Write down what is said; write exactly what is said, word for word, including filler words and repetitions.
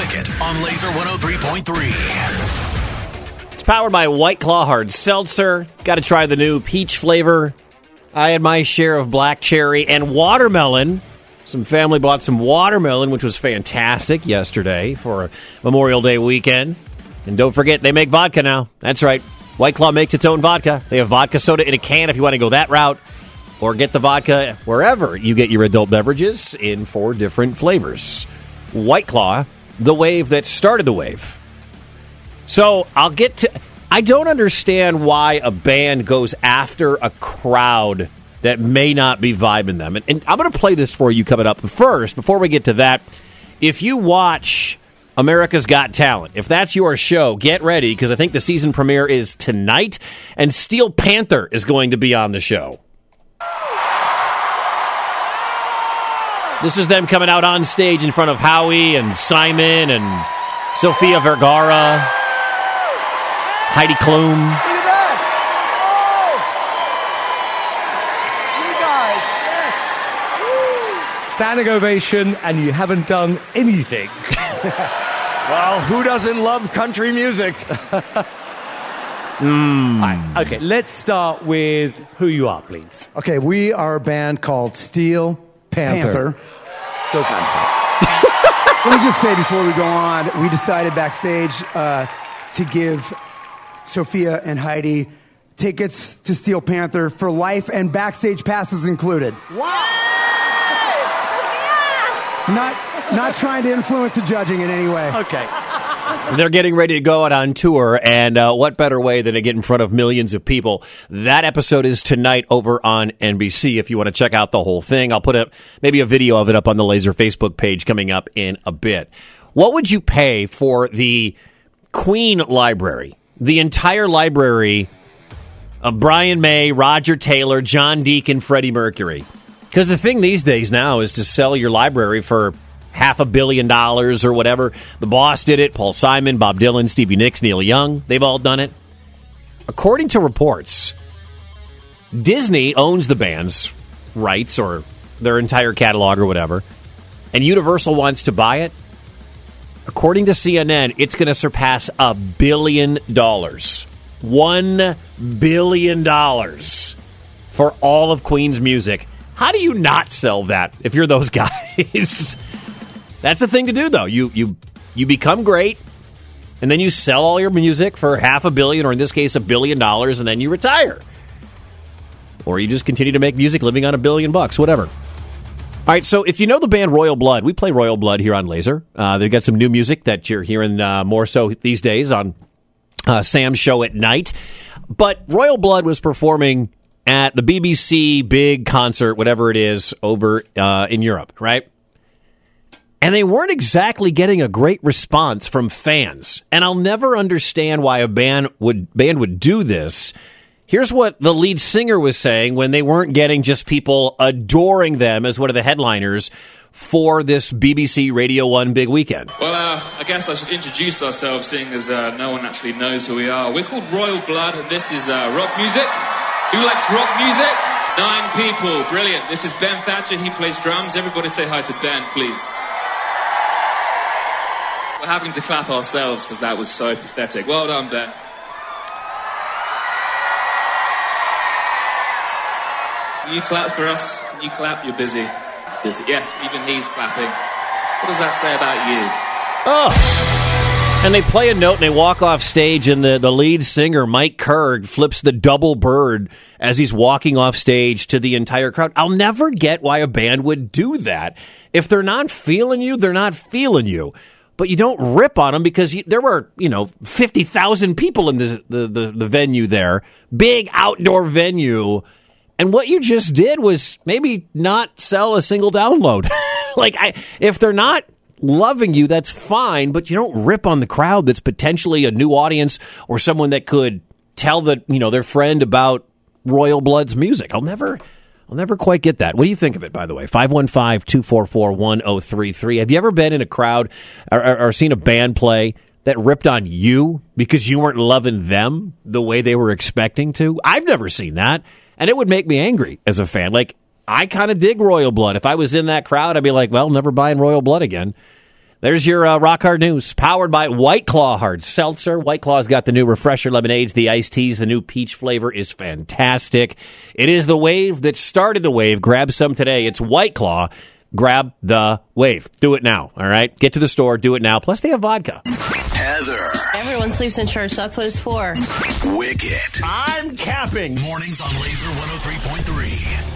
Ticket on Laser one oh three point three. It's powered by White Claw Hard Seltzer. Got to try the new peach flavor. I had my share of black cherry and watermelon. Some family bought some watermelon, which was fantastic yesterday for a Memorial Day weekend. And don't forget, they make vodka now. That's right. White Claw makes its own vodka. They have vodka soda in a can if you want to go that route. Or get the vodka wherever you get your adult beverages in four different flavors. White Claw, the wave that started the wave. So I'll get to... I don't understand why a band goes after a crowd that may not be vibing them. And, and I'm going to play this for you coming up. But first, before we get to that, if you watch America's Got Talent, if that's your show, get ready, because I think the season premiere is tonight, and Steel Panther is going to be on the show. This is them coming out on stage in front of Howie and Simon and Sofia Vergara, Heidi Klum. Look at that! Oh! You guys, yes! Woo. Standing ovation, and you haven't done anything. Well, who doesn't love country music? mm. Right, okay, let's start with who you are, please. Okay, we are a band called Steel Panther. Panther. Steel Panther. Let me just say before we go on, we decided backstage uh, to give Sophia and Heidi tickets to Steel Panther for life and backstage passes included. Wow! Not, not trying to influence the judging in any way. Okay. They're getting ready to go out on tour, and uh, what better way than to get in front of millions of people? That episode is tonight over on N B C. If you want to check out the whole thing, I'll put up maybe a video of it up on the Laser Facebook page coming up in a bit. What would you pay for the Queen library? The entire library of Brian May, Roger Taylor, John Deacon, Freddie Mercury. Because the thing these days now is to sell your library for half a billion dollars or whatever. The Boss did it. Paul Simon, Bob Dylan, Stevie Nicks, Neil Young. They've all done it. According to reports, Disney owns the band's rights or their entire catalog or whatever, and Universal wants to buy it. According to C N N, it's going to surpass a billion dollars. One billion dollars for all of Queen's music. How do you not sell that if you're those guys? That's the thing to do, though. You you you become great, and then you sell all your music for half a billion, or in this case, a billion dollars, and then you retire. Or you just continue to make music living on a billion bucks, whatever. All right, so if you know the band Royal Blood, we play Royal Blood here on Laser. Uh, they've got some new music that you're hearing uh, more so these days on uh, Sam's show at night. But Royal Blood was performing at the B B C big concert, whatever it is, over uh, in Europe, right? And they weren't exactly getting a great response from fans. And I'll never understand why a band would band would do this. Here's what the lead singer was saying when they weren't getting just people adoring them as one of the headliners for this B B C Radio one big weekend. Well, uh, I guess I should introduce ourselves, seeing as uh, no one actually knows who we are. We're called Royal Blood, and this is uh, rock music. Who likes rock music? Nine people. Brilliant. This is Ben Thatcher. He plays drums. Everybody say hi to Ben, please. We're having to clap ourselves because that was so pathetic. Well done, Ben. You clap for us. You clap. You're busy. It's busy. Yes, even he's clapping. What does that say about you? Oh. And they play a note and they walk off stage, and the, the lead singer, Mike Kerr, flips the double bird as he's walking off stage to the entire crowd. I'll never get why a band would do that. If they're not feeling you, they're not feeling you. But you don't rip on them because you, there were, you know, fifty thousand people in the, the, the, the venue there. Big outdoor venue. And what you just did was maybe not sell a single download. Like, I, if they're not loving you, that's fine, but you don't rip on the crowd that's potentially a new audience or someone that could tell the, you know, their friend about Royal Blood's music. I'll never... I'll never quite get that. What do you think of it, by the way? five one five, two four four, one oh three three. Have you ever been in a crowd or, or, or seen a band play that ripped on you because you weren't loving them the way they were expecting to? I've never seen that, and it would make me angry as a fan. Like, I kind of dig Royal Blood. If I was in that crowd, I'd be like, well, never buying Royal Blood again. There's your uh, Rock Hard News, powered by White Claw Hard Seltzer. White Claw's got the new Refresher Lemonades, the iced teas. The new peach flavor is fantastic. It is the wave that started the wave. Grab some today. It's White Claw. Grab the wave. Do it now, all right? Get to the store. Do it now. Plus, they have vodka. Heather. Everyone sleeps in church. That's what it's for. Wicket. I'm capping. Mornings on Laser one oh three point three.